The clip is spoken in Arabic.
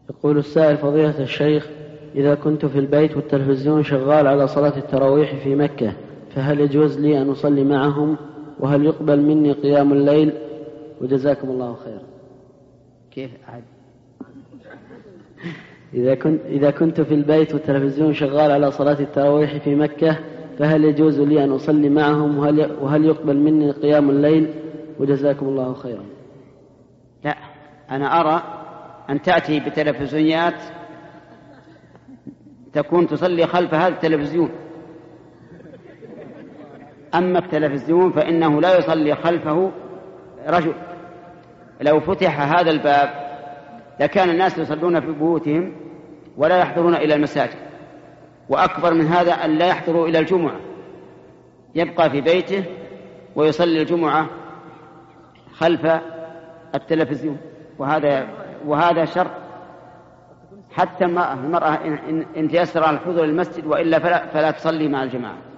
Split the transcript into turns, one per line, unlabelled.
يقول السائل: فضيلة الشيخ، إذا كنت في البيت والتلفزيون شغال على صلاة التراويح في مكة، فهل يجوز لي أن أصلي معهم؟ وهل يقبل مني قيام الليل؟ وجزاكم الله خيرا.
كيف عاد؟
إذا كنت في البيت والتلفزيون شغال على صلاة التراويح في مكة، فهل يجوز لي أن أصلي معهم؟ وهل يقبل مني قيام الليل؟ وجزاكم الله خيرا.
لا، أنا أرى أن تأتي بتلفزيونات تكون تصلي خلف هذا التلفزيون. أما التلفزيون فإنه لا يصلي خلفه رجل. لو فتح هذا الباب لكان الناس يصلون في بيوتهم ولا يحضرون إلى المساجد، وأكبر من هذا أن لا يحضروا إلى الجمعة، يبقى في بيته ويصلي الجمعة خلف التلفزيون، وهذا شر. حتى المرأة إن تيسر على الحضور للمسجد، وإلا فلا تصلي مع الجماعة.